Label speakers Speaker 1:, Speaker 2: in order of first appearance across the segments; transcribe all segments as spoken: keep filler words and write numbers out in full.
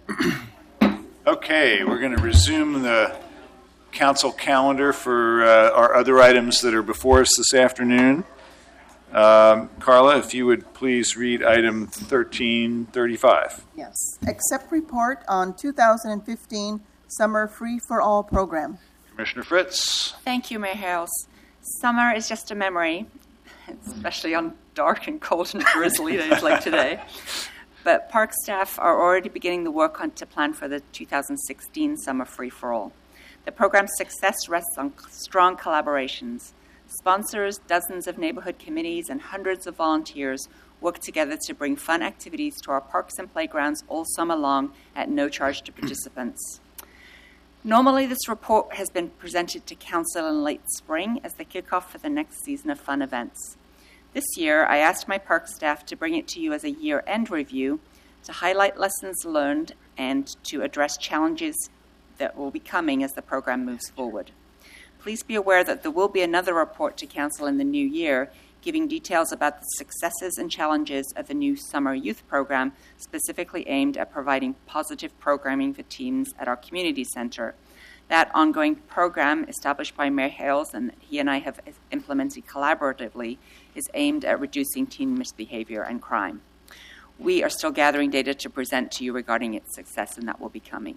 Speaker 1: Okay, we're going to resume the council calendar for uh, our other items that are before us this afternoon. Um, Carla, if you would please read item thirteen thirty-five.
Speaker 2: Yes. Accept report on two thousand fifteen Summer Free for All program.
Speaker 1: Commissioner Fritz.
Speaker 3: Thank you, Mayor Hales. Summer is just a memory, especially on dark and cold and drizzly days like today. But park staff are already beginning the work on to plan for the two thousand sixteen Summer Free for All. The program's success rests on strong collaborations. Sponsors, dozens of neighborhood committees, and hundreds of volunteers work together to bring fun activities to our parks and playgrounds all summer long at no charge to participants. Normally, this report has been presented to Council in late spring as the kickoff for the next season of fun events. This year, I asked my park staff to bring it to you as a year-end review to highlight lessons learned and to address challenges that will be coming as the program moves forward. Please be aware that there will be another report to Council in the new year giving details about the successes and challenges of the new summer youth program, specifically aimed at providing positive programming for teens at our community center. That ongoing program, established by Mayor Hales and he and I have implemented collaboratively, is aimed at reducing teen misbehavior and crime. We are still gathering data to present to you regarding its success, and that will be coming.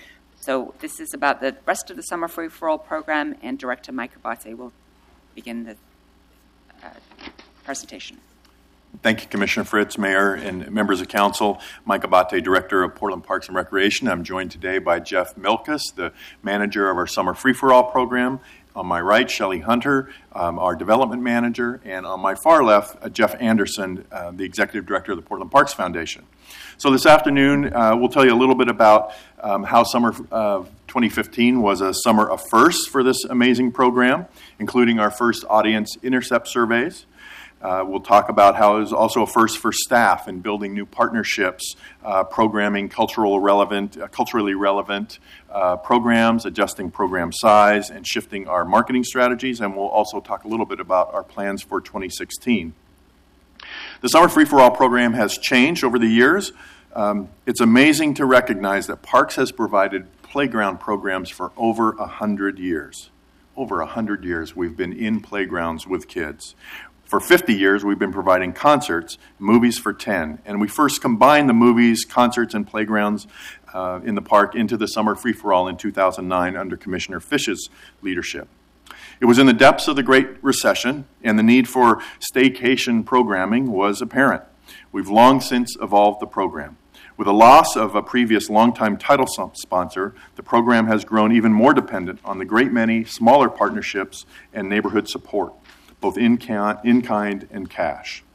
Speaker 3: So this is about the rest of the Summer Free for All program, and Director Mike Abate will begin the uh, presentation.
Speaker 4: Thank you, Commissioner Fritz, Mayor, and members of Council. Mike Abate, Director of Portland Parks and Recreation. I'm joined today by Jeff Milkus, the manager of our Summer Free for All program. On my right, Shelley Hunter, um, our development manager, and on my far left, uh, Jeff Anderson, uh, the executive director of the Portland Parks Foundation. So this afternoon, uh, we'll tell you a little bit about um, how summer uh, twenty fifteen was a summer of firsts for this amazing program, including our first audience intercept surveys. Uh, we'll talk about how it was also a first for staff in building new partnerships, uh, programming cultural relevant, uh, culturally relevant uh, programs, adjusting program size, and shifting our marketing strategies. And we'll also talk a little bit about our plans for twenty sixteen. The Summer Free for All program has changed over the years. Um, it's amazing to recognize that Parks has provided playground programs for over one hundred years. Over one hundred years we've been in playgrounds with kids. For fifty years, we've been providing concerts, movies for ten, and we first combined the movies, concerts, and playgrounds uh, in the park into the Summer Free for All in two thousand nine under Commissioner Fish's leadership. It was in the depths of the Great Recession, and the need for staycation programming was apparent. We've long since evolved the program. With the loss of a previous longtime title sponsor, the program has grown even more dependent on the great many smaller partnerships and neighborhood support, both in kind and cash.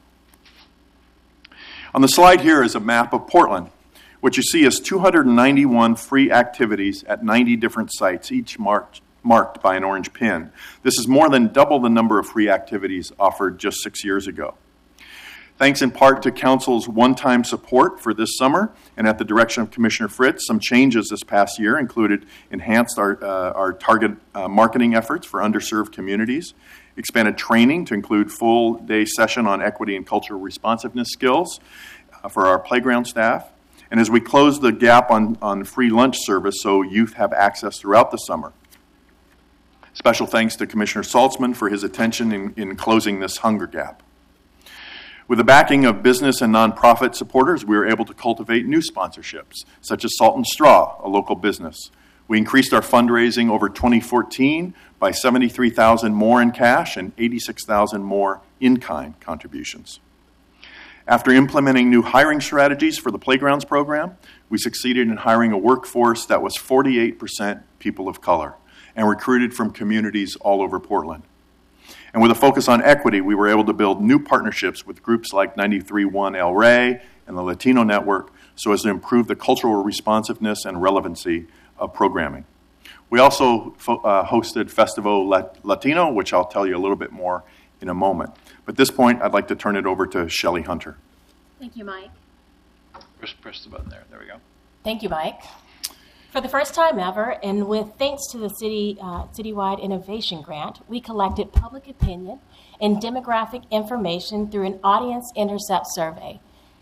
Speaker 4: On the slide here is a map of Portland. What you see is two hundred ninety-one free activities at ninety different sites, each marked, marked by an orange pin. This is more than double the number of free activities offered just six years ago. Thanks in part to Council's one-time support for this summer, and at the direction of Commissioner Fritz, some changes this past year included enhanced our, uh, our target uh, marketing efforts for underserved communities, expanded training to include full-day session on equity and cultural responsiveness skills uh, for our playground staff. And as we close the gap on, on free lunch service so youth have access throughout the summer. Special thanks to Commissioner Saltzman for his attention in, in closing this hunger gap. With the backing of business and nonprofit supporters, we were able to cultivate new sponsorships, such as Salt and Straw, a local business. We increased our fundraising over twenty fourteen by seventy-three thousand dollars more in cash and eighty-six thousand dollars more in-kind contributions. After implementing new hiring strategies for the Playgrounds program, we succeeded in hiring a workforce that was forty-eight percent people of color and recruited from communities all over Portland. And with a focus on equity, we were able to build new partnerships with groups like ninety-three point one El Rey and the Latino Network so as to improve the cultural responsiveness and relevancy of programming. We also fo- uh, hosted Festival Lat- Latino, which I'll tell you a little bit more in a moment. But at this point, I'd like to turn it over to Shelley Hunter.
Speaker 5: Thank you, Mike.
Speaker 1: Press, press the button there. There we go.
Speaker 5: Thank you, Mike. For the first time ever, and with thanks to the city uh, citywide innovation grant, we collected public opinion and demographic information through an audience intercept survey. The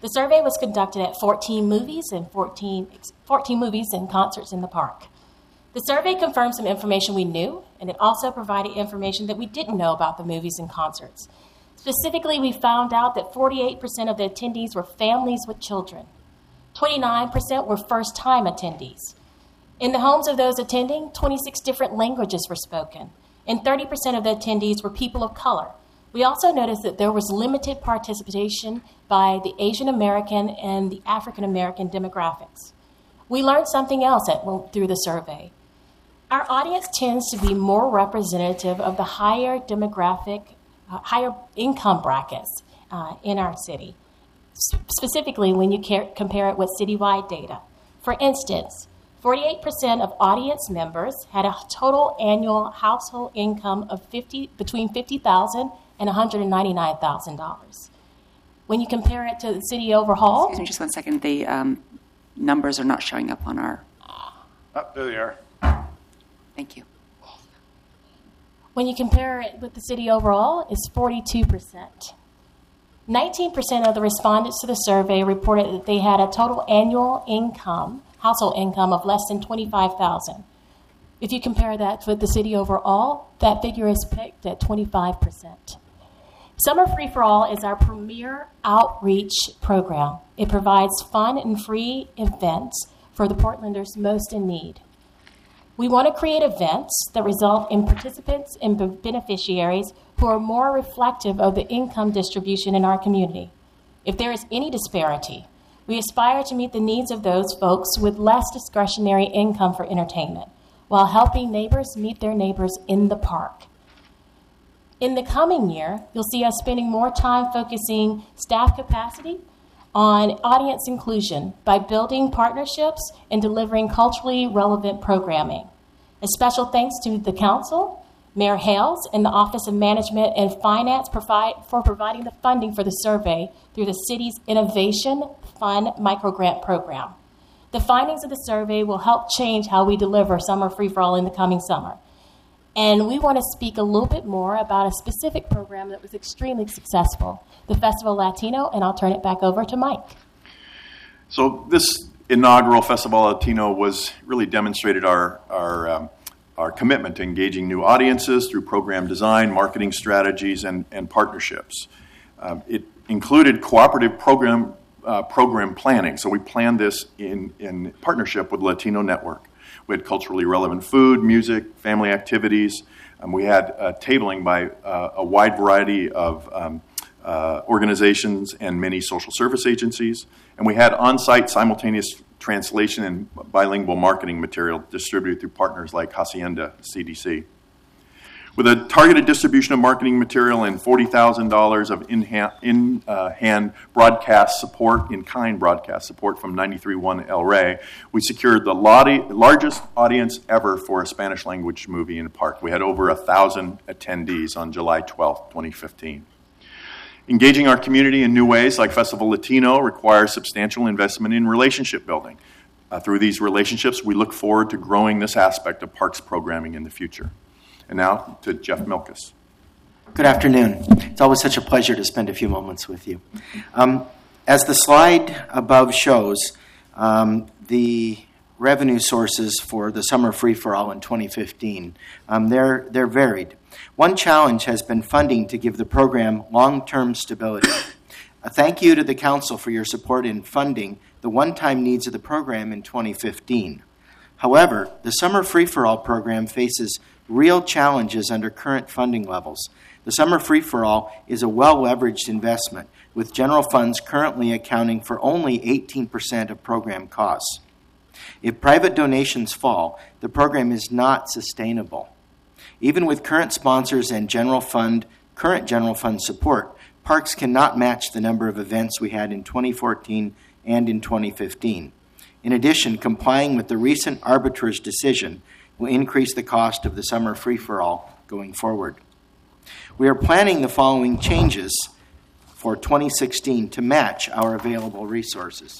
Speaker 5: The survey was conducted at fourteen movies and fourteen, fourteen movies and concerts in the park. The survey confirmed some information we knew, and it also provided information that we didn't know about the movies and concerts. Specifically, we found out that forty-eight percent of the attendees were families with children. twenty-nine percent were first-time attendees. In the homes of those attending, twenty-six different languages were spoken, and thirty percent of the attendees were people of color. We also noticed that there was limited participation by the Asian American and the African American demographics. We learned something else at, well, through the survey. Our audience tends to be more representative of the higher demographic, uh, higher income brackets uh, in our city, S- specifically when you care, compare it with citywide data. For instance, forty-eight percent of audience members had a total annual household income of fifty between fifty thousand dollars and one hundred ninety-nine thousand dollars. When you compare it to the city overall,
Speaker 3: Excuse me just one second. The um, numbers are not showing up on our.
Speaker 1: Oh, there they are.
Speaker 3: Thank you.
Speaker 5: when you compare it with the city overall, it's forty-two percent. nineteen percent of the respondents to the survey reported that they had a total annual income, household income of less than twenty-five thousand dollars. If you compare that with the city overall, that figure is picked at twenty-five percent. Summer Free for All is our premier outreach program. It provides fun and free events for the Portlanders most in need. We want to create events that result in participants and beneficiaries who are more reflective of the income distribution in our community. If there is any disparity, we aspire to meet the needs of those folks with less discretionary income for entertainment, while helping neighbors meet their neighbors in the park. In the coming year, you'll see us spending more time focusing staff capacity on audience inclusion by building partnerships and delivering culturally relevant programming. A special thanks to the council, Mayor Hales, and the Office of Management and Finance provide, for providing the funding for the survey through the city's Innovation Fund microgrant program. The findings of the survey will help change how we deliver Summer Free for All in the coming summer. And we want to speak a little bit more about a specific program that was extremely successful, the Festival Latino, and I'll turn it back over to Mike.
Speaker 4: So this inaugural Festival Latino was really demonstrated our our um, our commitment to engaging new audiences through program design, marketing strategies, and, and partnerships. Um, it included cooperative program uh, program planning. So we planned this in, in partnership with Latino Network. We had culturally relevant food, music, family activities. Um, we had uh, tabling by uh, a wide variety of um, uh, organizations and many social service agencies. And we had on-site simultaneous translation and bilingual marketing material distributed through partners like Hacienda C D C. With a targeted distribution of marketing material and forty thousand dollars of in-hand, in-hand broadcast support, in-kind broadcast support from ninety-three point one El Rey, we secured the largest audience ever for a Spanish-language movie in a park. We had over one thousand attendees on July twelfth, twenty fifteen. Engaging our community in new ways, like Festival Latino, requires substantial investment in relationship building. Uh, through these relationships, we look forward to growing this aspect of parks programming in the future. And now to Jeff Milkus.
Speaker 6: Good afternoon. It's always such a pleasure to spend a few moments with you. Um, as the slide above shows, um, the revenue sources for the Summer Free for All in twenty fifteen, um, they're, they're varied. One challenge has been funding to give the program long-term stability. A thank you to the Council for your support in funding the one-time needs of the program in twenty fifteen. However, the Summer Free for All program faces real challenges under current funding levels. The Summer Free for All is a well-leveraged investment, with general funds currently accounting for only eighteen percent of program costs. If private donations fall, the program is not sustainable. Even with current sponsors and general fund, current general fund support, parks cannot match the number of events we had in twenty fourteen and in twenty fifteen. In addition, complying with the recent arbitrator's decision will increase the cost of the Summer Free for All going forward. We are planning the following changes for twenty sixteen to match our available resources.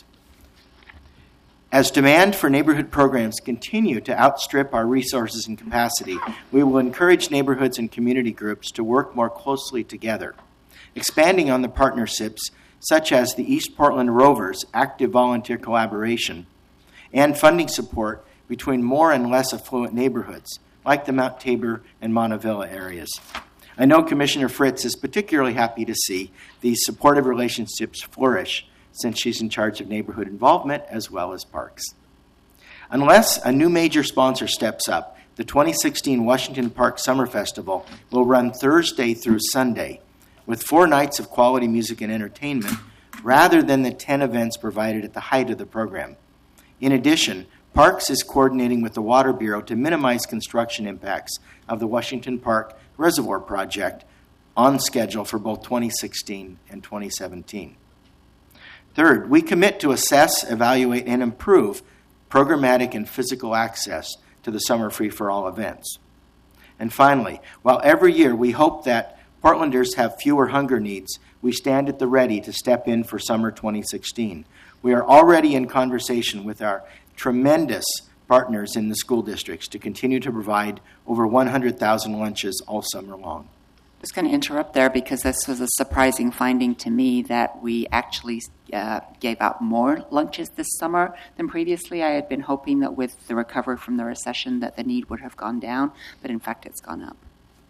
Speaker 6: As demand for neighborhood programs continue to outstrip our resources and capacity, we will encourage neighborhoods and community groups to work more closely together. Expanding on the partnerships such as the East Portland Rovers active volunteer collaboration, and funding support between more and less affluent neighborhoods, like the Mount Tabor and Montevilla areas. I know Commissioner Fritz is particularly happy to see these supportive relationships flourish since she's in charge of neighborhood involvement as well as parks. Unless a new major sponsor steps up, the twenty sixteen Washington Park Summer Festival will run Thursday through Sunday with four nights of quality music and entertainment rather than the ten events provided at the height of the program. In addition, Parks is coordinating with the Water Bureau to minimize construction impacts of the Washington Park Reservoir Project on schedule for both twenty sixteen and twenty seventeen. Third, we commit to assess, evaluate, and improve programmatic and physical access to the Summer Free-for-All events. And finally, while every year we hope that Portlanders have fewer hunger needs, we stand at the ready to step in for summer twenty sixteen. We are already in conversation with our tremendous partners in the school districts to continue to provide over one hundred thousand lunches all summer long.
Speaker 3: I was going to interrupt there because this was a surprising finding to me that we actually uh, gave out more lunches this summer than previously. I had been hoping that with the recovery from the recession that the need would have gone down, but in fact it's gone up.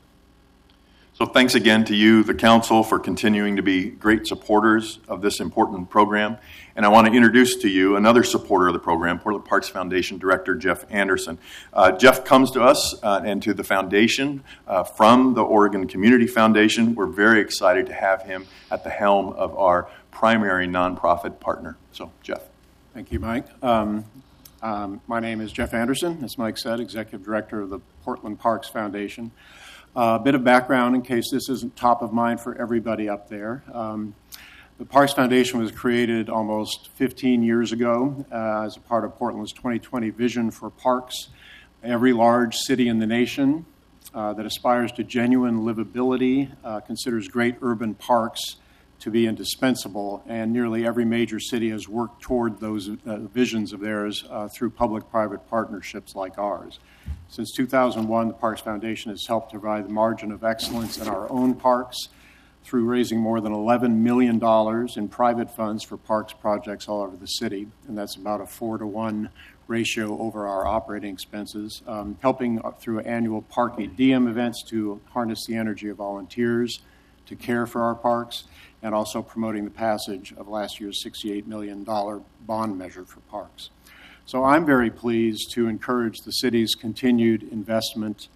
Speaker 4: So thanks again to you, the council, for continuing to be great supporters of this important program. And I want to introduce to you another supporter of the program, Portland Parks Foundation Director Jeff Anderson. Uh, Jeff comes to us uh, and to the foundation uh, from the Oregon Community Foundation. We're very excited to have him at the helm of our primary nonprofit partner. So, Jeff.
Speaker 7: Thank you, Mike. Um, um, my name is Jeff Anderson, as Mike said, Executive Director of the Portland Parks Foundation. A uh, bit of background in case this isn't top of mind for everybody up there. Um, the Parks Foundation was created almost fifteen years ago uh, as a part of Portland's twenty twenty vision for parks. Every large city in the nation uh, that aspires to genuine livability uh, considers great urban parks to be indispensable, and nearly every major city has worked toward those uh, visions of theirs uh, through public-private partnerships like ours. Since two thousand one, the Parks Foundation has helped provide the margin of excellence in our own parks through raising more than eleven million dollars in private funds for parks projects all over the city, and that's about a four to one ratio over our operating expenses, um, helping through annual Park E D M events to harness the energy of volunteers to care for our parks, and also promoting the passage of last year's sixty-eight million dollars bond measure for parks. So I'm very pleased to encourage the city's continued investment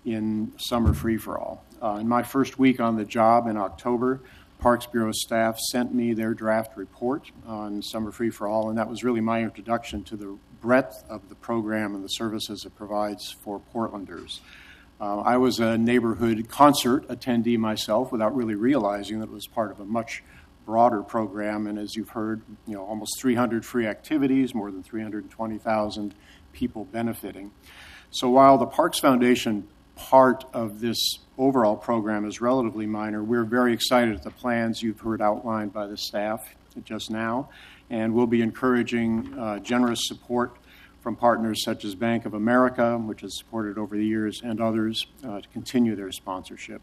Speaker 7: in Summer Free-for-All. Uh, in my first week on the job in October, Parks Bureau staff sent me their draft report on Summer Free-for-All, and that was really my introduction to the breadth of the program and the services it provides for Portlanders. Uh, I was a neighborhood concert attendee myself without really realizing that it was part of a much broader program, and as you've heard, you know, almost three hundred free activities, more than three hundred twenty thousand people benefiting. So while the Parks Foundation part of this overall program is relatively minor, we're very excited at the plans you've heard outlined by the staff just now, and we'll be encouraging uh, generous support from partners such as Bank of America, which has supported over the years, and others uh, to continue their sponsorship.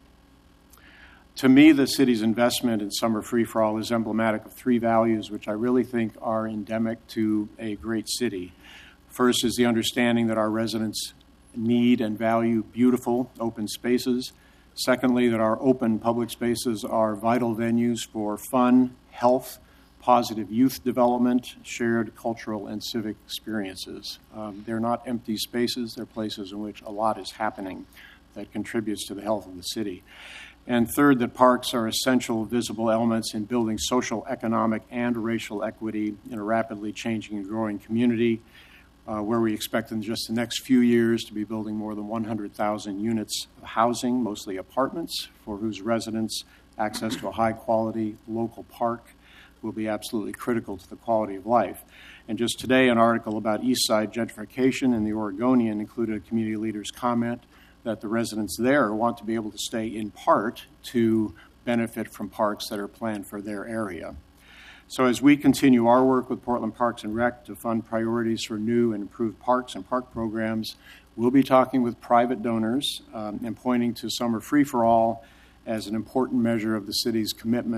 Speaker 7: To me, the city's investment in Summer Free-for-All is emblematic of three values which I really think are endemic to a great city. First is the understanding that our residents need and value beautiful open spaces. Secondly, that our open public spaces are vital venues for fun, health, positive youth development, shared cultural and civic experiences. Um, they're not empty spaces, they're places in which a lot is happening that contributes to the health of the city. And third, that parks are essential visible elements in building social, economic, and racial equity in a rapidly changing and growing community, uh, where we expect in just the next few years to be building more than one hundred thousand units of housing, mostly apartments, for whose residents access to a high-quality local park will be absolutely critical to the quality of life. And just today, an article about East Side gentrification in the Oregonian included a community leader's comment that the residents there want to be able to stay in part to benefit from parks that are planned for their area. So as we continue our work with Portland Parks and Rec to fund priorities for new and improved parks and park programs, we'll be talking with private donors um, and pointing to Summer Free-for-All as an important measure of the city's commitment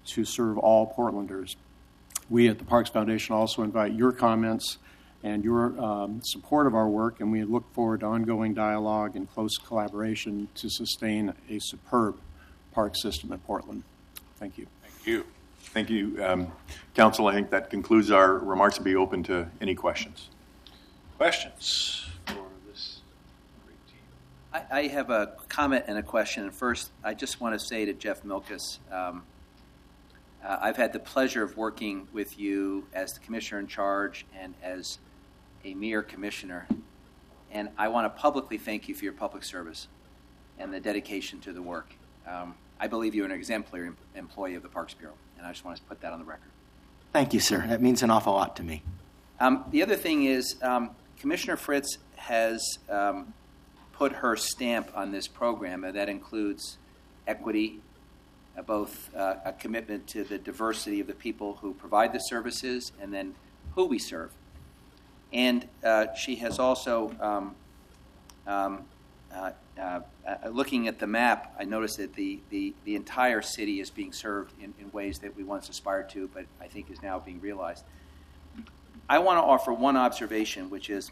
Speaker 7: to serve all Portlanders. We at the Parks Foundation also invite your comments and your um, support of our work, and we look forward to ongoing dialogue and close collaboration to sustain a superb park system in Portland. Thank you.
Speaker 1: Thank you.
Speaker 4: Thank you, um, Council. I think that concludes our remarks. To be open to any questions.
Speaker 1: Questions for this great team?
Speaker 8: I, I have a comment and a question. And first, I just want to say to Jeff Milkus, um, uh, I've had the pleasure of working with you as the commissioner in charge and as a mere commissioner. And I want to publicly thank you for your public service and the dedication to the work. Um, I believe you're an exemplary em- employee of the Parks Bureau, and I just want to put that on the record.
Speaker 6: Thank you, sir. That means an awful lot to me.
Speaker 8: Um, the other thing is, um, Commissioner Fritz has um, put her stamp on this program, and that includes equity, uh, both uh, a commitment to the diversity of the people who provide the services and then who we serve. And uh, she has also, um, um, uh, uh, uh, looking at the map, I noticed that the, the, the entire city is being served in, in ways that we once aspired to, but I think is now being realized. I want to offer one observation, which is,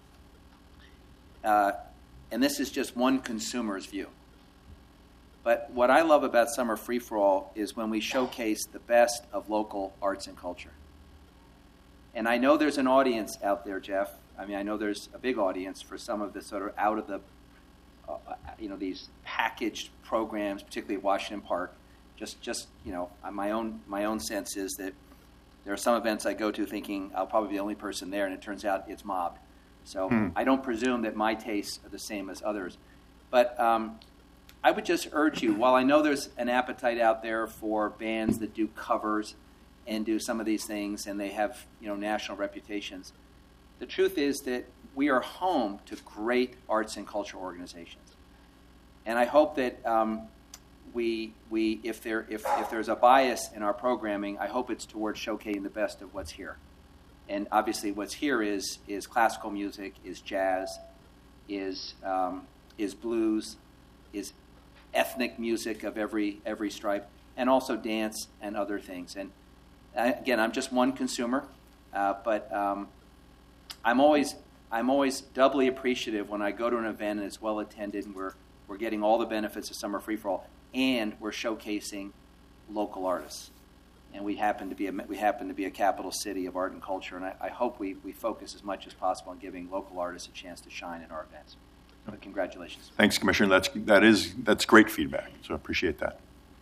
Speaker 8: uh, and this is just one consumer's view, but what I love about Summer Free For All is when we showcase the best of local arts and culture. And I know there's an audience out there, Jeff. I mean, I know there's a big audience for some of the sort of out of the, uh, you know, these packaged programs, particularly at Washington Park. Just, just you know, my own my own sense is that there are some events I go to thinking I'll probably be the only person there, and it turns out it's mobbed. So hmm. I don't presume that my tastes are the same as others. But um, I would just urge you, while I know there's an appetite out there for bands that do covers and do some of these things, and they have, you know, national reputations, the truth is that we are home to great arts and cultural organizations. And I hope that um, we, we if, there, if, if there's a bias in our programming, I hope it's towards showcasing the best of what's here. And obviously what's here is, is classical music, is jazz, is, um, is blues, is ethnic music of every, every stripe, and also dance and other things. And again, I'm just one consumer, uh, but um, I'm always I'm always doubly appreciative when I go to an event and it's well attended, and we're we're getting all the benefits of Summer Free For All, and we're showcasing local artists. And we happen to be a we happen to be a capital city of art and culture, and I, I hope we, we focus as much as possible on giving local artists a chance to shine in our events. But congratulations.
Speaker 4: Thanks, Commissioner. That's that is that's great feedback. So I appreciate that.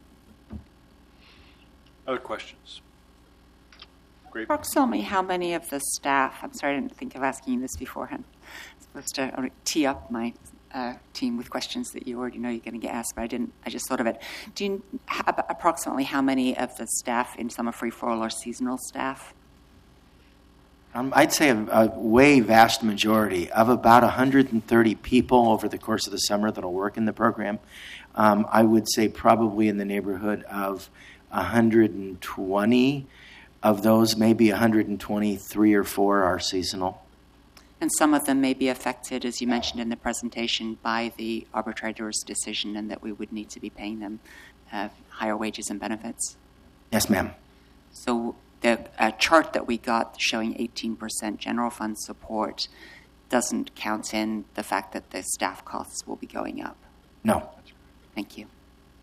Speaker 1: Other questions? Great.
Speaker 3: Approximately how many of the staff, I'm sorry, I didn't think of asking you this beforehand. I'm supposed to tee up my uh, team with questions that you already know you're going to get asked, but I didn't. I just thought of it. Do you have approximately how many of the staff in Summer Free For All are seasonal staff?
Speaker 6: Um, I'd say a, a way vast majority of about one hundred thirty people over the course of the summer that will work in the program. Um, I would say probably in the neighborhood of one hundred twenty. Of those, maybe one hundred twenty-three or four are seasonal.
Speaker 3: And some of them may be affected, as you mentioned in the presentation, by the arbitrator's decision, and that we would need to be paying them uh, higher wages and benefits.
Speaker 6: Yes, ma'am.
Speaker 3: So the uh, chart that we got showing eighteen percent general fund support doesn't count in the fact that the staff costs will be going up.
Speaker 6: No.
Speaker 3: Thank you.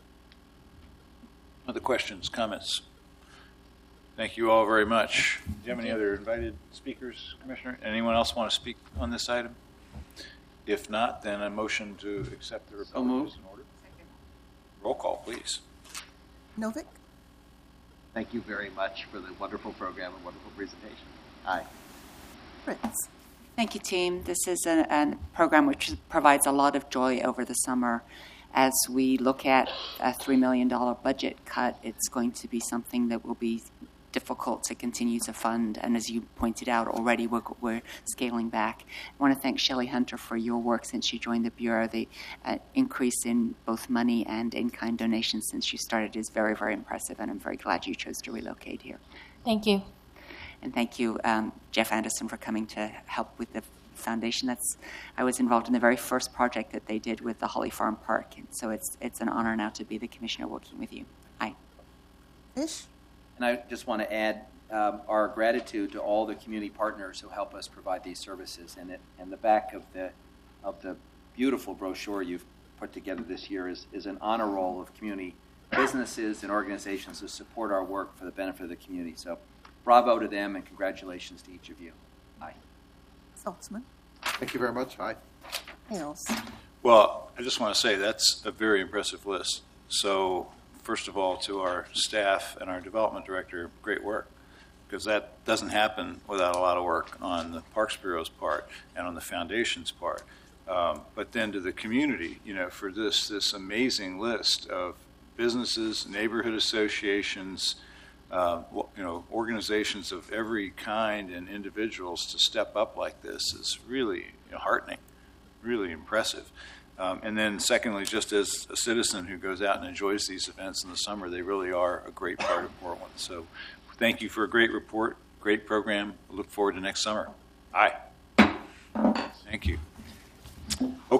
Speaker 1: Other questions, comments? Thank you all very much. Do you have any other invited speakers, Commissioner? Anyone else want to speak on this item? If not, then a motion to accept the report is in order. Roll call, please.
Speaker 2: Novick?
Speaker 9: Thank you very much for the wonderful program and wonderful presentation. Aye.
Speaker 2: Fritz?
Speaker 3: Thank you, team. This is a, a program which provides a lot of joy over the summer. As we look at a three million dollars budget cut, it's going to be something that will be difficult to continue to fund. And as you pointed out already, we're, we're scaling back. I want to thank Shelley Hunter for your work since she joined the Bureau. The uh, increase in both money and in-kind donations since she started is very, very impressive, and I'm very glad you chose to relocate here.
Speaker 5: Thank you.
Speaker 3: And thank you, um, Jeff Anderson, for coming to help with the foundation. That's I was involved in the very first project that they did with the Holly Farm Park, and so it's it's an honor now to be the commissioner working with you. Aye.
Speaker 2: Fish?
Speaker 8: And I just want to add um, our gratitude to all the community partners who help us provide these services. And it, and the back of the of the beautiful brochure you've put together this year is, is an honor roll of community businesses and organizations who support our work for the benefit of the community. So bravo to them and congratulations to each of you. Aye.
Speaker 2: Saltzman?
Speaker 10: Thank you very much. Aye.
Speaker 2: Hales?
Speaker 1: Well, I just want to say that's a very impressive list. So, first of all, to our staff and our development director, great work, because that doesn't happen without a lot of work on the Parks Bureau's part and on the foundation's part. Um, but then to the community, you know, for this this amazing list of businesses, neighborhood associations, uh, you know, organizations of every kind and individuals to step up like this is really heartening, really impressive. Um, and then secondly, just as a citizen who goes out and enjoys these events in the summer, they really are a great part of Portland. So thank you for a great report, great program. We look forward to next summer. Aye.